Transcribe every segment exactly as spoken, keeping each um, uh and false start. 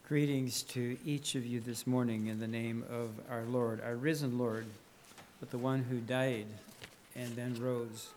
Greetings to each of you this morning in the name of our Lord, our risen Lord, but the one who died and then rose.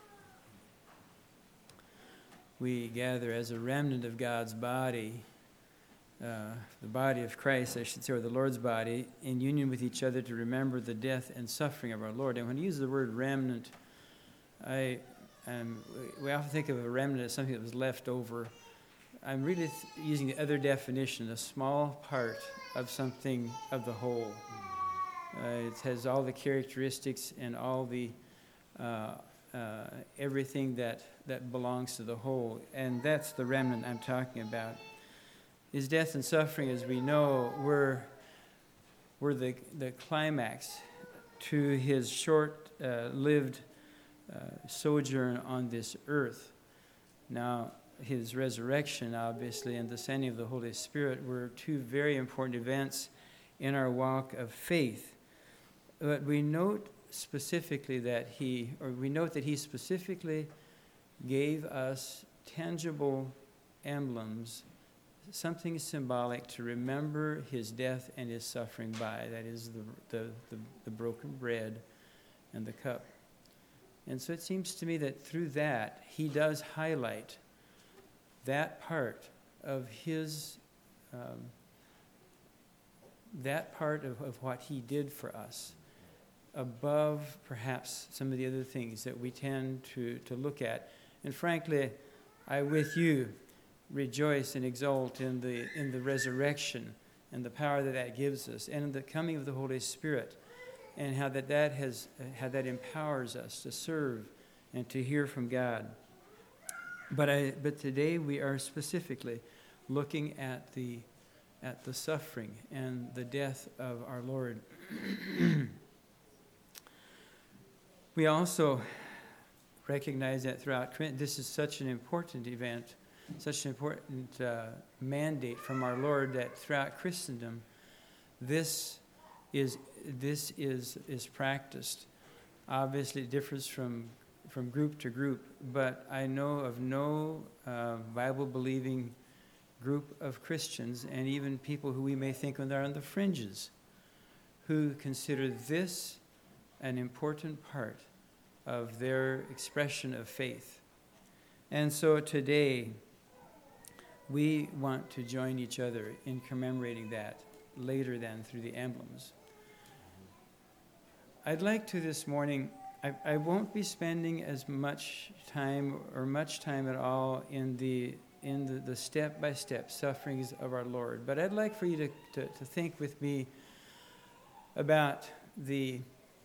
We gather as a remnant of God's body, uh, the body of Christ, I should say, or the Lord's body, in union with each other to remember the death and suffering of our Lord. And when I use the word remnant, I um, we often think of a remnant as something that was left over. I'm really th- using the other definition, a small part of something of the whole. Uh, it has all the characteristics and all the uh, uh, everything that, that belongs to the whole, and that's the remnant I'm talking about. His death and suffering, as we know, were were the the climax to his short-lived uh, uh, sojourn on this earth. Now, his resurrection, obviously, and the sending of the Holy Spirit were two very important events in our walk of faith. But we note specifically that he, or we note that he specifically gave us tangible emblems, something symbolic to remember his death and his suffering by. That is the the, the, the broken bread and the cup. And so it seems to me that through that, he does highlight that part of his, um, that part of, of what he did for us, above perhaps some of the other things that we tend to, to look at. And frankly, I with you rejoice and exult in the in the resurrection and the power that that gives us, and in the coming of the Holy Spirit, and how that that has how that empowers us to serve and to hear from God. But I, but today we are specifically looking at the at the suffering and the death of our Lord. We also recognize that throughout this is such an important event, such an important uh, mandate from our Lord, that throughout Christendom, this is this is is practiced. Obviously, it differs from. from group to group, but I know of no uh, Bible-believing group of Christians, and even people who we may think of are on the fringes, who consider this an important part of their expression of faith. And so today, we want to join each other in commemorating that later than through the emblems. I'd like to this morning I, I won't be spending as much time or much time at all in the in the, the step-by-step sufferings of our Lord. But I'd like for you to, to, to think with me about the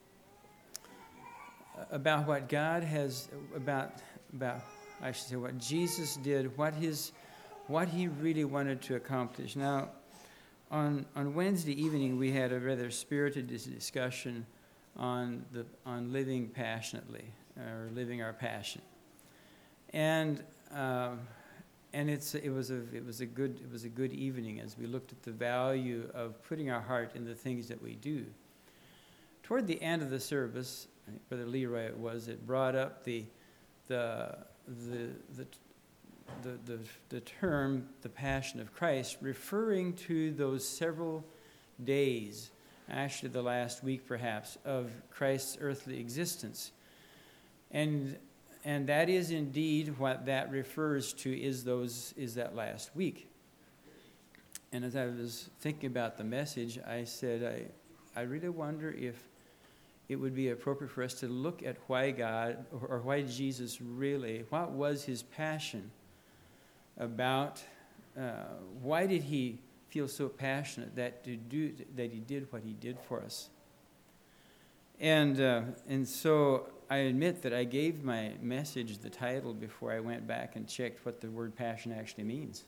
about what God has about about I should say what Jesus did, what his what he really wanted to accomplish. Now, on on Wednesday evening we had a rather spirited discussion on the on living passionately, or living our passion, and um, and it's it was a it was a good it was a good evening as we looked at the value of putting our heart in the things that we do. Toward the end of the service, I think Brother Leroy it was it brought up the the the the the the, the term the Passion of Christ, referring to those several days, actually the last week perhaps, of Christ's earthly existence. And and that is indeed what that refers to, is those is that last week. And as I was thinking about the message, I said, I, I really wonder if it would be appropriate for us to look at why God, or, or why Jesus really, what was his passion about, uh, why did he feel so passionate that to do that he did what he did for us. And uh, and so I admit that I gave my message the title before I went back and checked what the word passion actually means.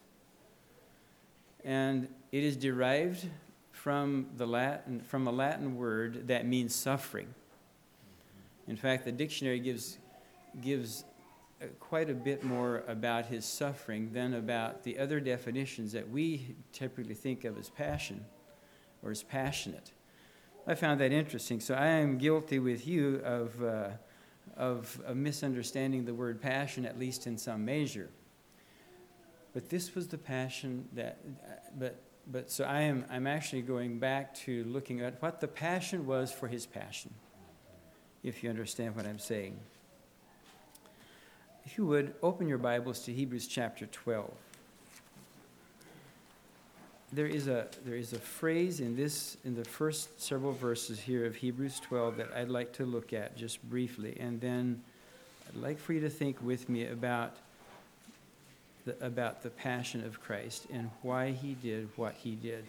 And it is derived from the Latin from a Latin word that means suffering. In fact, the dictionary gives gives Uh, quite a bit more about his suffering than about the other definitions that we typically think of as passion or as passionate. I found that interesting. So I am guilty with you of, uh, of, of misunderstanding the word passion, at least in some measure. But this was the passion that, uh, but but so I am, I'm actually going back to looking at what the passion was for his passion, if you understand what I'm saying. If you would, open your Bibles to Hebrews chapter twelve. There is a there is a phrase in this in the first several verses here of Hebrews twelve that I'd like to look at just briefly, and then I'd like for you to think with me about the, about the passion of Christ and why he did what he did.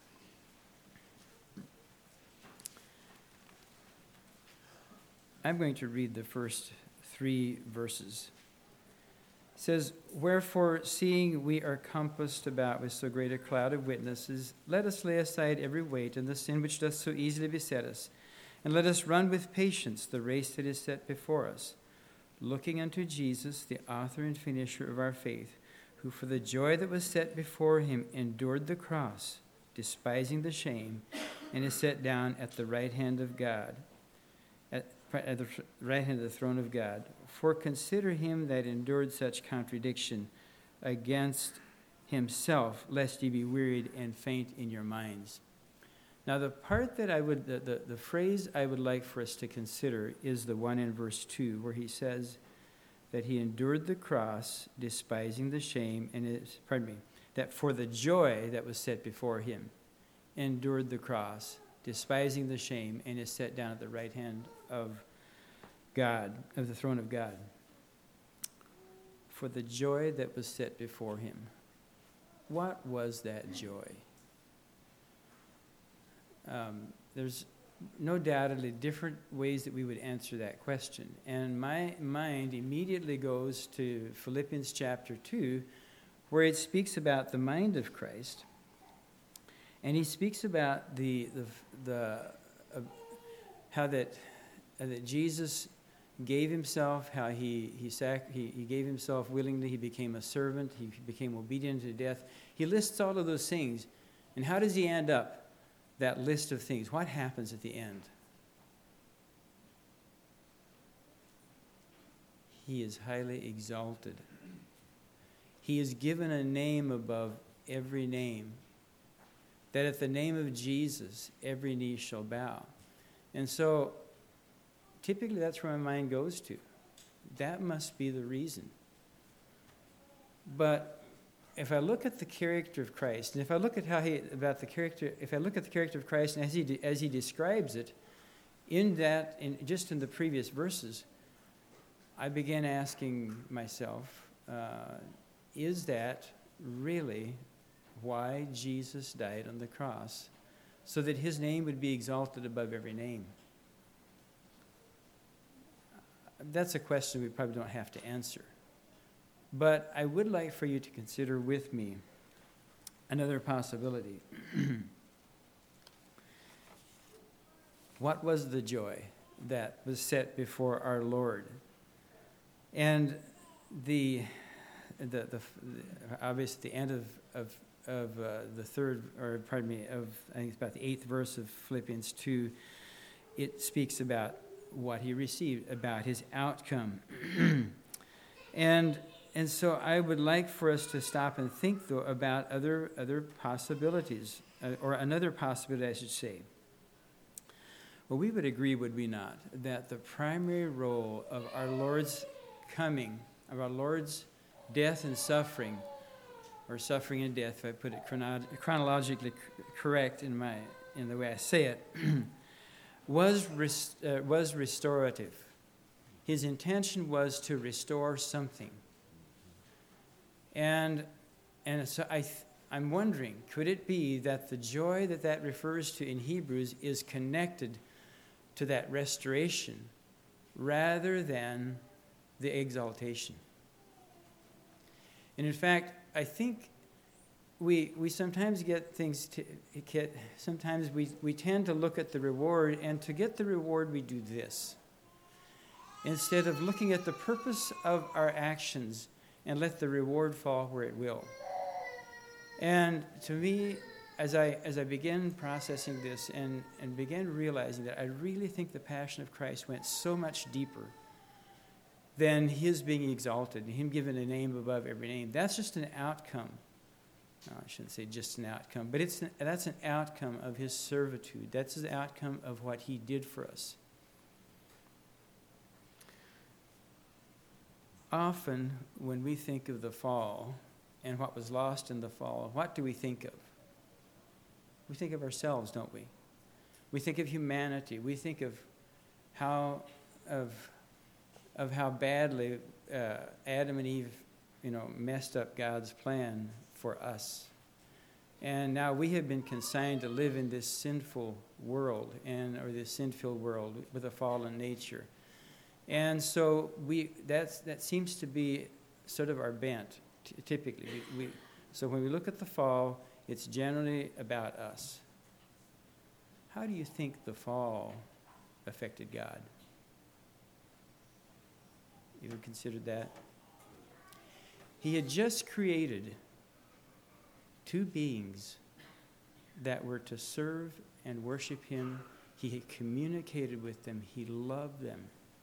I'm going to read the first three verses. It says, "Wherefore, seeing we are compassed about with so great a cloud of witnesses, let us lay aside every weight and the sin which doth so easily beset us, and let us run with patience the race that is set before us, looking unto Jesus, the author and finisher of our faith, who for the joy that was set before him endured the cross, despising the shame, and is set down at the right hand of God, at, at the right hand of the throne of God. For consider him that endured such contradiction against himself, lest ye be wearied and faint in your minds." Now, the part that I would, the, the, the phrase I would like for us to consider is the one in verse two, where he says that he endured the cross, despising the shame, and is, pardon me, that for the joy that was set before him, endured the cross, despising the shame, and is set down at the right hand of God, of the throne of God. For the joy that was set before him. What was that joy? Um, there's no doubtedly different ways that we would answer that question. And my mind immediately goes to Philippians chapter two, where it speaks about the mind of Christ. And he speaks about the the, the uh, how that uh, that Jesus gave himself, how he he, sac- he he gave himself willingly. He became a servant. He became obedient to death. He lists all of those things. And how does he end up? That list of things. What happens at the end? He is highly exalted. He is given a name above every name, that at the name of Jesus, every knee shall bow. And so, typically that's where my mind goes to. That must be the reason. But if I look at the character of Christ, and if I look at how he, about the character, if I look at the character of Christ and as he, de, as he describes it, in that, in, just in the previous verses, I began asking myself, uh, is that really why Jesus died on the cross? So that his name would be exalted above every name? That's a question we probably don't have to answer. But I would like for you to consider with me another possibility. What was the joy that was set before our Lord? And the, the, the, the obviously the end of, of, of uh, the third, or pardon me, of, I think it's about the eighth verse of Philippians two, it speaks about what he received, about his outcome. and And so I would like for us to stop and think, though, about other other possibilities, uh, or another possibility, I should say. Well, we would agree, would we not, that the primary role of our Lord's coming, of our Lord's death and suffering, or suffering and death, if I put it chrono- chronologically c- correct in my in the way I say it, was res- uh, was restorative. His intention was to restore something. And and so I th- I'm wondering, could it be that the joy that that refers to in Hebrews is connected to that restoration rather than the exaltation? And in fact, I think we we sometimes get things to get, sometimes we, we tend to look at the reward, and to get the reward we do this, instead of looking at the purpose of our actions and let the reward fall where it will. And to me, as I as I began processing this and, and began realizing that I really think the passion of Christ went so much deeper than his being exalted and him given a name above every name. That's just an outcome no, I shouldn't say just an outcome, but it's an, that's an outcome of his servitude. That's the outcome of what he did for us. Often, when we think of the fall and what was lost in the fall, what do we think of? We think of ourselves, don't we? We think of humanity. We think of how of of how badly uh, Adam and Eve, you know, messed up God's plan for us. And now we have been consigned to live in this sinful world, and or this sin-filled world with a fallen nature. And so we that's that seems to be sort of our bent, t- typically. We, we, so when we look at the fall, it's generally about us. How do you think the fall affected God? You ever considered that? He had just created two beings that were to serve and worship him. He had communicated with them. He loved them.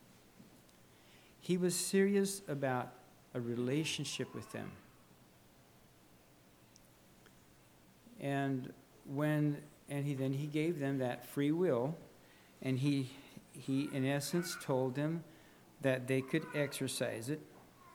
He was serious about a relationship with them. And when and he then he gave them that free will, and he he in essence told them that they could exercise it,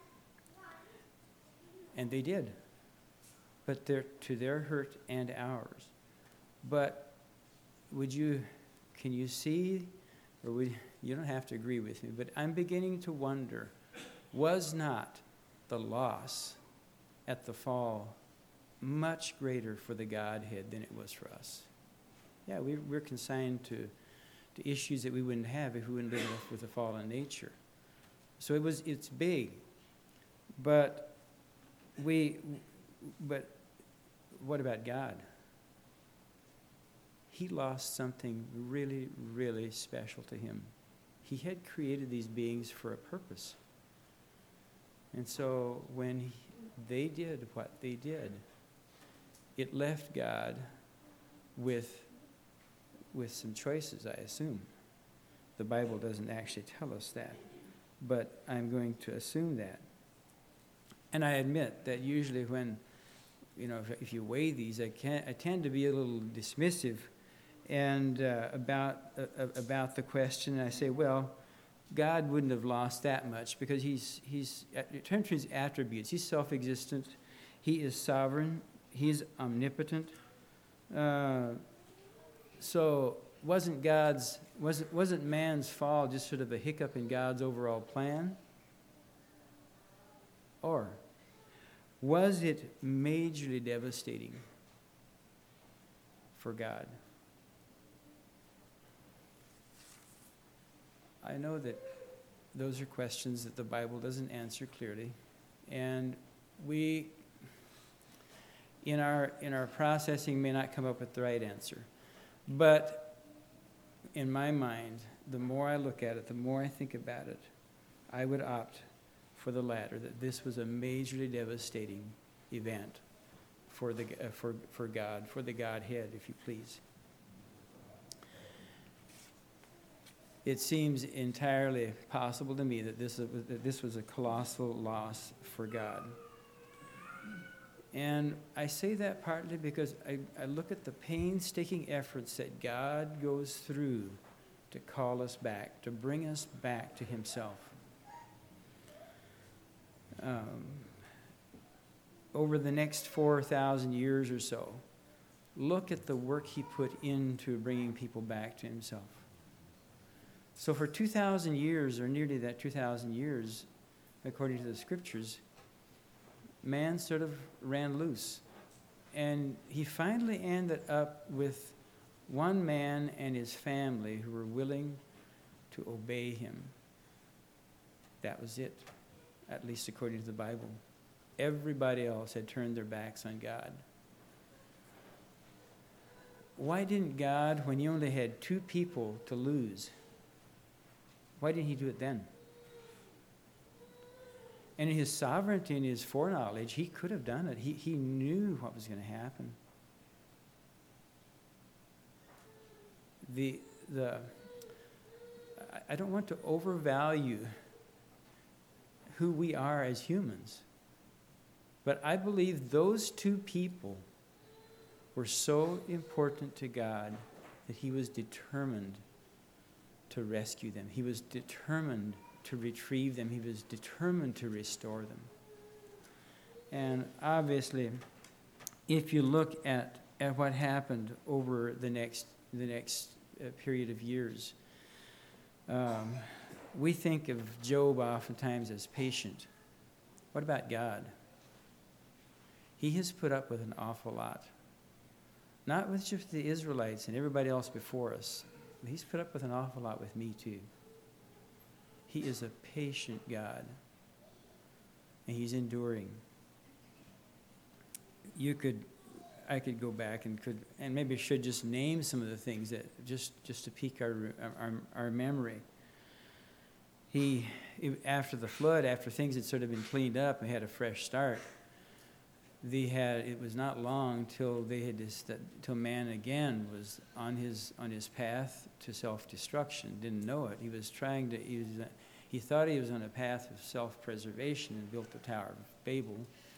and they did. But they're to their hurt and ours. But would you can you see, or would you don't have to agree with me, but I'm beginning to wonder, was not the loss at the fall much greater for the Godhead than it was for us? Yeah, we, we're consigned to, to issues that we wouldn't have if we wouldn't live with, with a fallen nature. So it was it's big. But we but what about God? He lost something really, really special to him. He had created these beings for a purpose. And so when he, they did what they did, it left God with, with some choices, I assume. The Bible doesn't actually tell us that, but I'm going to assume that. And I admit that usually when, you know, if, if you weigh these, I, can, I tend to be a little dismissive and uh, about uh, about the question. I say, well, God wouldn't have lost that much because he's he's in terms of his attributes, he's self-existent, he is sovereign, he's omnipotent. Uh, so wasn't God's wasn't wasn't man's fall just sort of a hiccup in God's overall plan? Or was it majorly devastating for God? I know that those are questions that the Bible doesn't answer clearly, and we, in our in our processing, may not come up with the right answer. But in my mind, the more I look at it, the more I think about it, I would opt for the latter, that this was a majorly devastating event for the uh, for for God, for the Godhead, if you please. It seems entirely possible to me that this, that this was a colossal loss for God. And I say that partly because I, I look at the painstaking efforts that God goes through to call us back, to bring us back to himself. Um, over the next four thousand years or so, look at the work he put into bringing people back to himself. So for two thousand years, or nearly that two thousand years, according to the scriptures, man sort of ran loose. And he finally ended up with one man and his family who were willing to obey him. That was it, at least according to the Bible. Everybody else had turned their backs on God. Why didn't God, when he only had two people to lose, why didn't he do it then? And in his sovereignty and his foreknowledge, he could have done it. He, he knew what was going to happen. The, the, I don't want to overvalue who we are as humans. But I believe those two people were so important to God that he was determined to rescue them. He was determined to retrieve them. He was determined to restore them. And obviously, if you look at, at what happened over the next the next uh, period of years, um, we think of Job oftentimes as patient. What about God? He has put up with an awful lot. Not with just the Israelites and everybody else before us. He's put up with an awful lot with me too. He is a patient God. And he's enduring. You could, I could go back and could, and maybe should just name some of the things that, just, just to pique our, our, our memory. He, after the flood, after things had sort of been cleaned up and had a fresh start, they had, it was not long till they had this, till man again was on his on his path to self-destruction. Didn't know it. He was trying to. He was. He thought he was on a path of self-preservation and built the Tower of Babel.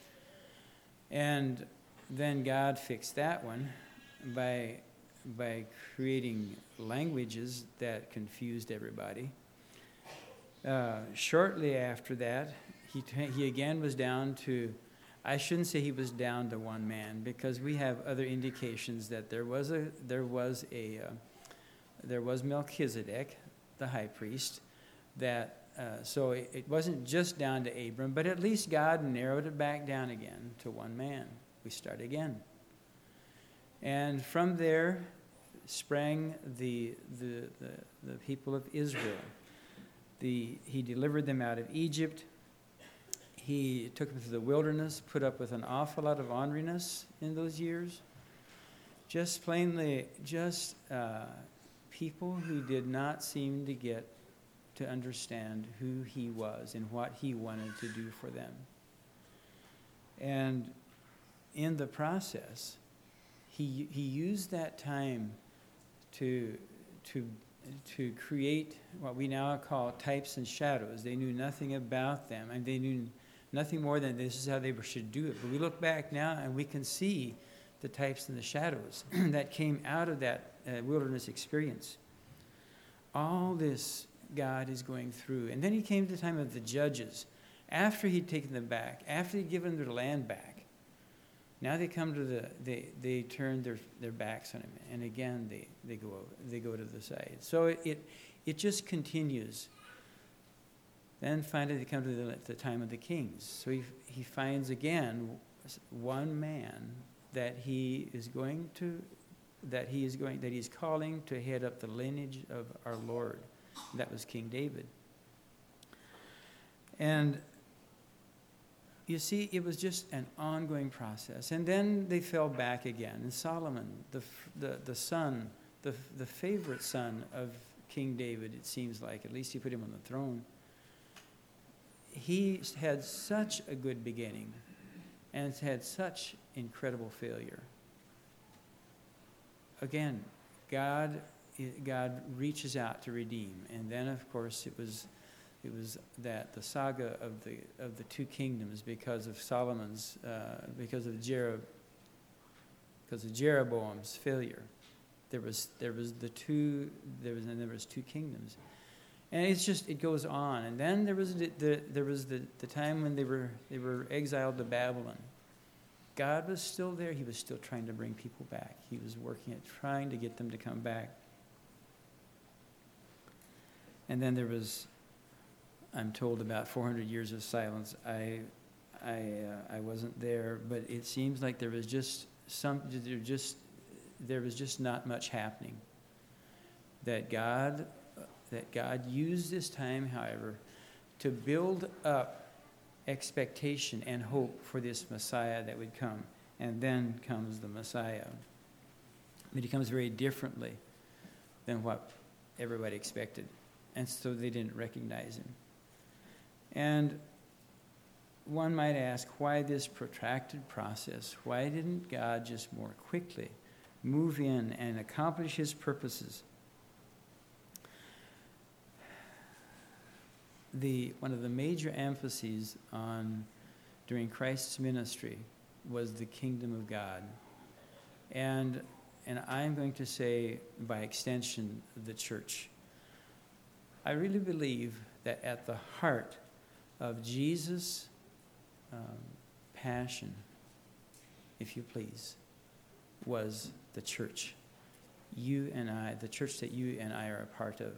And then God fixed that one by by creating languages that confused everybody. Uh, shortly after that, he he again was down to. I shouldn't say he was down to one man, because we have other indications that there was a there was a uh, there was Melchizedek, the high priest. That uh, so it, it wasn't just down to Abram, but at least God narrowed it back down again to one man. We start again, and from there sprang the the the, the people of Israel. The he delivered them out of Egypt. He took them through the wilderness, put up with an awful lot of orneriness in those years. Just plainly, just uh, people who did not seem to get to understand who he was and what he wanted to do for them. And in the process, he he used that time to to to create what we now call types and shadows. They knew nothing about them, and they knew nothing more than this is how they should do it. But we look back now and we can see the types and the shadows that came out of that uh, wilderness experience. All this God is going through. And then he came to the time of the judges. After he'd taken them back, after he'd given their land back, now they come to the, they, they turn their, their backs on him. And again, they, they, go, they go to the side. So it, it, it just continues. Then finally they come to the, the time of the kings. So he, he finds again one man that he is going to, that he is going, that he's calling to head up the lineage of our Lord. That was King David. And you see, it was just an ongoing process. And then they fell back again. And Solomon, the the, the son, the, the favorite son of King David, it seems like, at least he put him on the throne, he had such a good beginning and has had such incredible failure. Again, God, God reaches out to redeem, and then of course it was, it was that the saga of the of the two kingdoms because of Solomon's, uh, because of Jerob, because of Jeroboam's failure. There was there was the two there was and there was two kingdoms. And it's just, it goes on. And then there was the, the there was the, the time when they were they were exiled to Babylon. God was still there. He was still trying to bring people back. He was working at trying to get them to come back. And then there was, I'm told, about four hundred years of silence. I I uh, I wasn't there, but it seems like there was just some there just there was just not much happening. That God that God used this time, however, to build up expectation and hope for this Messiah that would come. And then comes the Messiah. But he comes very differently than what everybody expected. And so they didn't recognize him. And one might ask, why this protracted process? Why didn't God just more quickly move in and accomplish his purposes? The one of the major emphases on during Christ's ministry was the kingdom of God. And, and I'm going to say, by extension, the church. I really believe that at the heart of Jesus' um, passion, if you please, was the church. You and I, the church that you and I are a part of.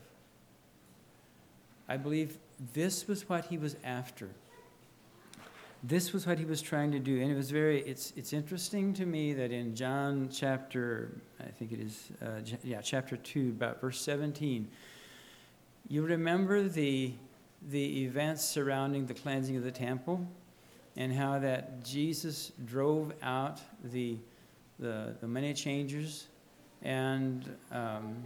I believe this was what he was after. This was what he was trying to do. And it was very, it's it's interesting to me that in John chapter, I think it is, uh, yeah, chapter two, about verse seventeen, you remember the the events surrounding the cleansing of the temple and how that Jesus drove out the the, the money changers, and um,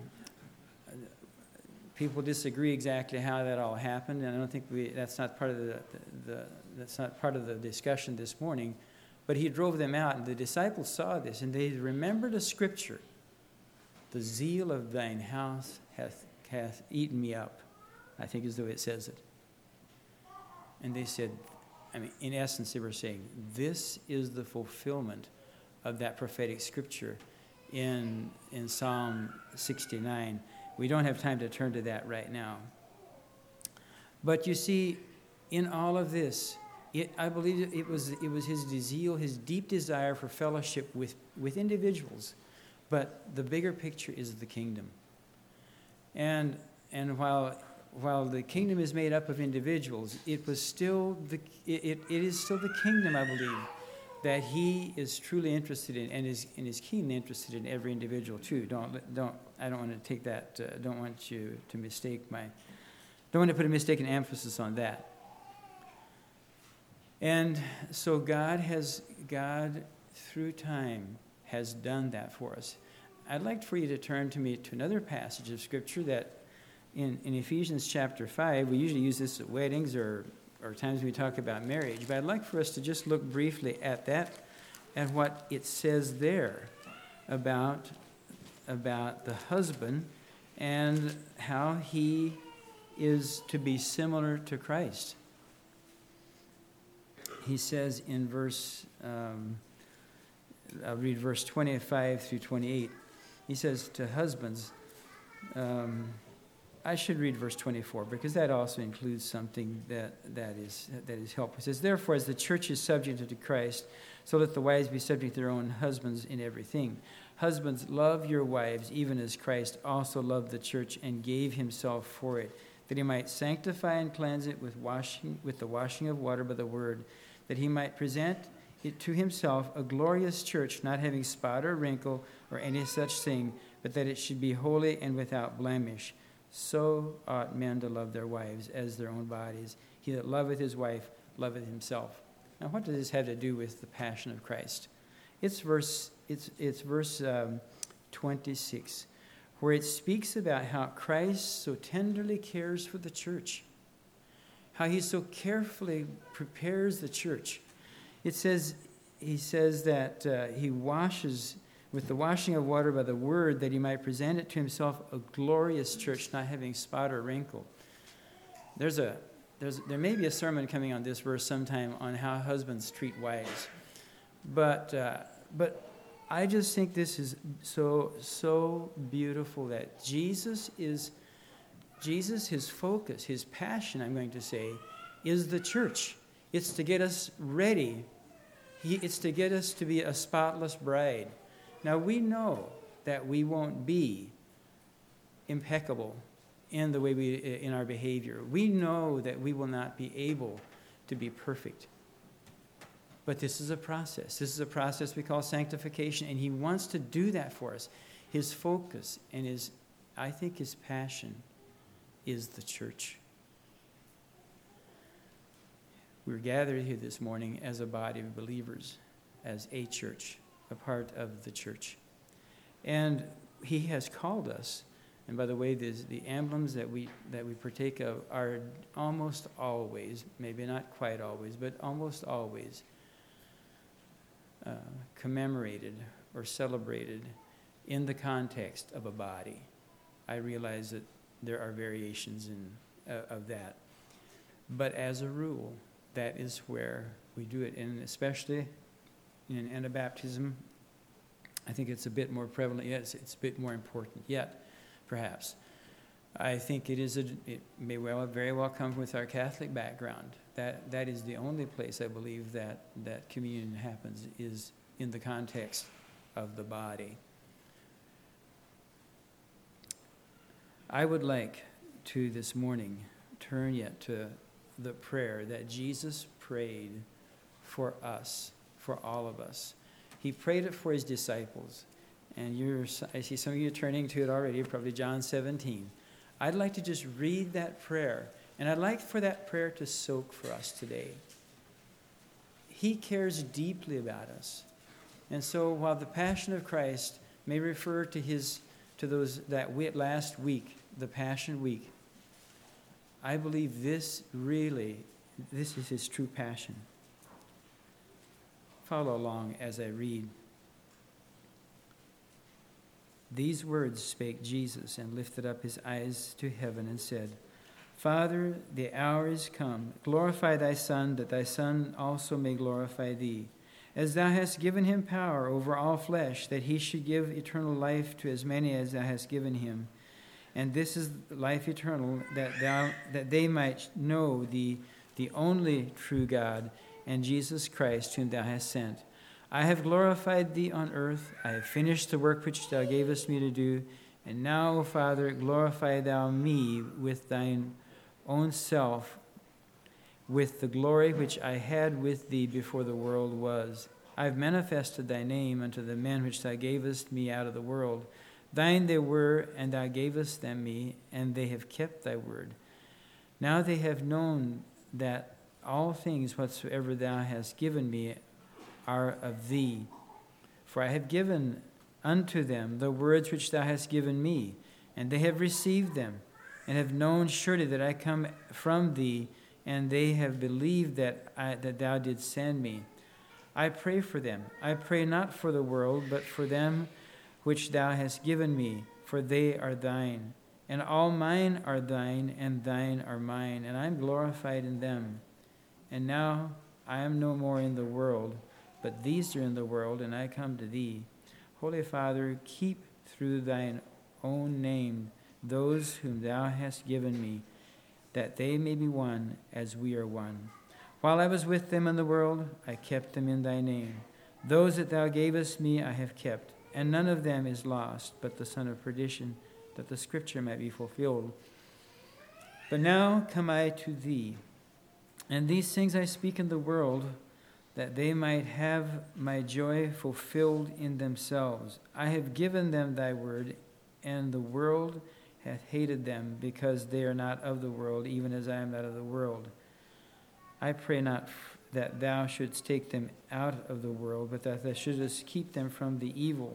people disagree exactly how that all happened, and I don't think we that's not part of the, the, the that's not part of the discussion this morning. But he drove them out, and the disciples saw this, and they remembered a scripture: "The zeal of thine house hath hath eaten me up," I think is the way it says it. And they said, I mean, in essence, they were saying, this is the fulfillment of that prophetic scripture in in Psalm sixty-nine. We don't have time to turn to that right now. But you see, in all of this, it, I believe it was it was his zeal, his deep desire for fellowship with, with individuals. But the bigger picture is the kingdom. And and while while the kingdom is made up of individuals, it was still the it, it is still the kingdom, I believe, that he is truly interested in, and is and is keenly interested in every individual too. Don't don't I don't want to take that. Uh, don't want you to mistake my. Don't want to put a mistaken emphasis on that. And so God has God through time has done that for us. I'd like for you to turn to me to another passage of scripture that in, in Ephesians chapter five. We usually use this at weddings or or times we talk about marriage, but I'd like for us to just look briefly at that, at what it says there about, about the husband and how he is to be similar to Christ. He says in verse, um, I'll read verse twenty-five through twenty-eight. He says to husbands, um, I should read verse twenty-four because that also includes something that, that is that is helpful. It says, therefore, as the church is subject to Christ, so let the wives be subject to their own husbands in everything. Husbands, love your wives, even as Christ also loved the church and gave himself for it, that he might sanctify and cleanse it with washing with the washing of water by the word, that he might present it to himself a glorious church, not having spot or wrinkle or any such thing, but that it should be holy and without blemish. So ought men to love their wives as their own bodies. He that loveth his wife loveth himself. Now, what does this have to do with the passion of Christ? It's verse it's it's verse um, twenty-six, where it speaks about how Christ so tenderly cares for the church, how he so carefully prepares the church. It says he says that uh, he washes with the washing of water by the word, that he might present it to himself a glorious church, not having spot or wrinkle. There's a, there's, there may be a sermon coming on this verse sometime on how husbands treat wives. But, uh, but I just think this is so, so beautiful that Jesus is, Jesus, his focus, his passion, I'm going to say, is the church. It's to get us ready. He, it's to get us to be a spotless bride. Now, we know that we won't be impeccable in the way we, in our behavior. We know that we will not be able to be perfect. But this is a process. This is a process we call sanctification, and he wants to do that for us. His focus and his, I think his passion is the church. We're gathered here this morning as a body of believers, as a church, a part of the church. And he has called us, and by the way, the emblems that we that we partake of are almost always, maybe not quite always, but almost always uh, commemorated or celebrated in the context of a body. I realize that there are variations in uh, of that. But as a rule, that is where we do it. And especially in Anabaptism, I think it's a bit more prevalent. Yes, it's a bit more important yet, perhaps. I think it is. A, it may well, very well come with our Catholic background. That that is the only place I believe that that communion happens is in the context of the body. I would like to this morning turn yet to the prayer that Jesus prayed for us, for all of us. He prayed it for his disciples, and you're. I see some of you turning to it already. Probably John seventeen. I'd like to just read that prayer, and I'd like for that prayer to soak for us today. He cares deeply about us. And so while the Passion of Christ may refer to his to those that we, last week, the Passion Week, I believe this really, this is his true passion. Follow along as I read. These words spake Jesus, and lifted up his eyes to heaven, and said, Father, the hour is come. Glorify thy Son, that thy Son also may glorify thee, as thou hast given him power over all flesh, that he should give eternal life to as many as thou hast given him. And this is life eternal, that thou that they might know thee, the only true God, and Jesus Christ, whom thou hast sent. I have glorified thee on earth. I have finished the work which thou gavest me to do. And now, O Father, glorify thou me with thine own self, with the glory which I had with thee before the world was. I have manifested thy name unto the men which thou gavest me out of the world. Thine they were, and thou gavest them me, and they have kept thy word. Now they have known that all things whatsoever thou hast given me are of thee. For I have given unto them the words which thou hast given me, and they have received them, and have known surely that I come from thee, and they have believed that I, that thou didst send me. I pray for them. I pray not for the world, but for them which thou hast given me, for they are thine. And all mine are thine, and thine are mine, and I am glorified in them. And now I am no more in the world, but these are in the world, and I come to thee. Holy Father, keep through thine own name those whom thou hast given me, that they may be one as we are one. While I was with them in the world, I kept them in thy name. Those that thou gavest me I have kept, and none of them is lost, but the son of perdition, that the scripture might be fulfilled. But now come I to thee, and these things I speak in the world, that they might have my joy fulfilled in themselves. I have given them thy word, and the world hath hated them, because they are not of the world, even as I am not of the world. I pray not that thou shouldst take them out of the world, but that thou shouldst keep them from the evil.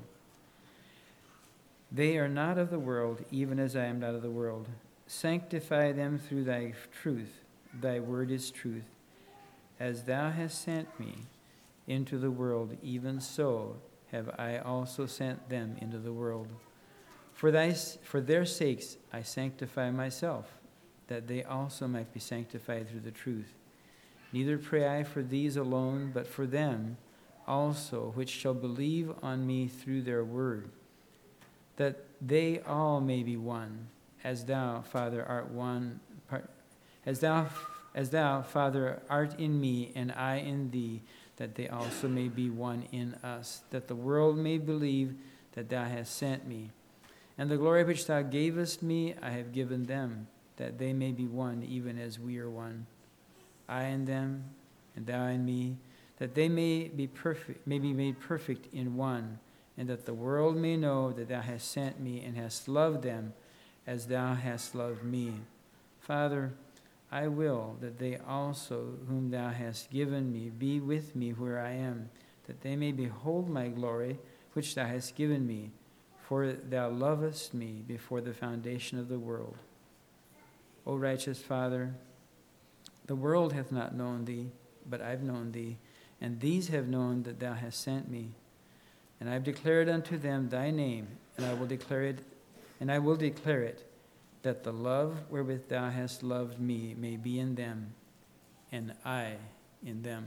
They are not of the world, even as I am not of the world. Sanctify them through thy truth. Thy word is truth. As thou hast sent me into the world, even so have I also sent them into the world. For thy, for their sakes I sanctify myself, that they also might be sanctified through the truth. Neither pray I for these alone, but for them also which shall believe on me through their word, that they all may be one, as thou, Father, art one, as thou, as thou, Father, art in me, and I in thee, that they also may be one in us, that the world may believe that thou hast sent me. And the glory which thou gavest me I have given them, that they may be one, even as we are one. I in them, and thou in me, that they may be perfect, may be made perfect in one, and that the world may know that thou hast sent me and hast loved them as thou hast loved me. Father, I will that they also, whom thou hast given me, be with me where I am, that they may behold my glory, which thou hast given me, for thou lovest me before the foundation of the world. O righteous Father, the world hath not known thee, but I've known thee, and these have known that thou hast sent me. And I've declared unto them thy name, and I will declare it, and I will declare it, that the love wherewith thou hast loved me may be in them, and I in them.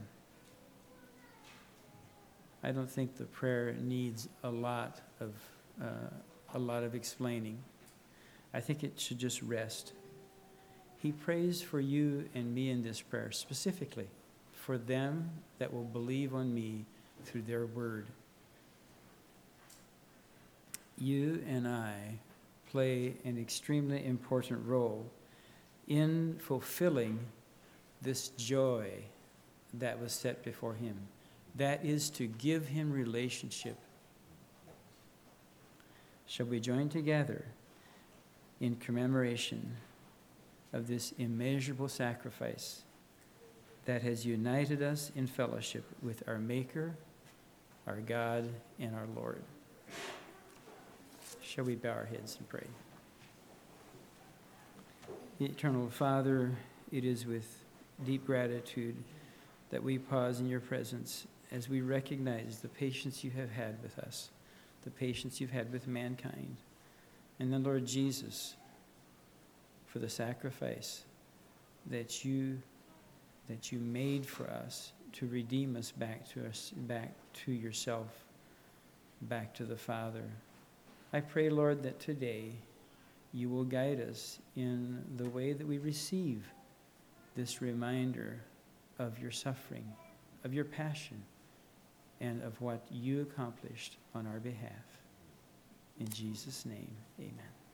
I don't think the prayer needs a lot of uh, a lot of explaining. I think it should just rest. He prays for you and me in this prayer, specifically for them that will believe on me through their word. You and I play an extremely important role in fulfilling this joy that was set before him. That is to give him relationship. Shall we join together in commemoration of this immeasurable sacrifice that has united us in fellowship with our Maker, our God, and our Lord? Shall we bow our heads and pray? Eternal Father, it is with deep gratitude that we pause in your presence as we recognize the patience you have had with us, the patience you've had with mankind, and then, Lord Jesus, for the sacrifice that you that you made for us to redeem us back to us, back to yourself, back to the Father. I pray, Lord, that today you will guide us in the way that we receive this reminder of your suffering, of your passion, and of what you accomplished on our behalf. In Jesus' name, amen.